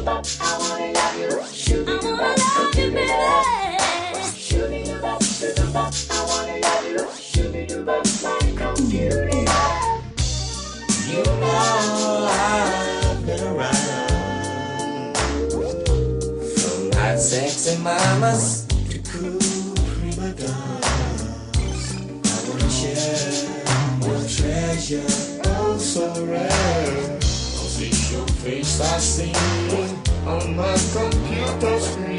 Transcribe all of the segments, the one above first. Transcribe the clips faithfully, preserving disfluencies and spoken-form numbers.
Sexy mamas to cool prima donnas. I wanna share your treasure, oh so rare. Cause it's your face I see on my computer screen.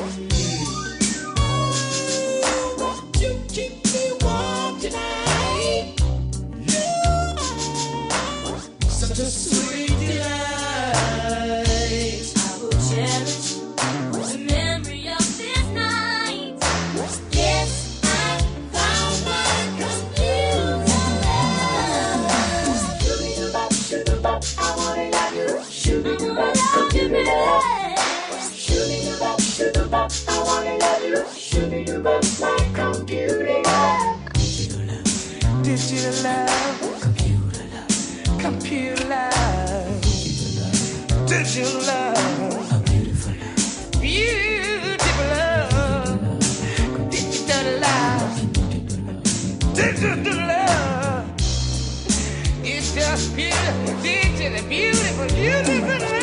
Won't you keep me warm tonight? Yeah. Such a sweet delight. I will cherish digital love, computer love, computer love, digital love, a beautiful love, beautiful love, digital love, digital love. It's just beautiful, digital, beautiful, beautiful love.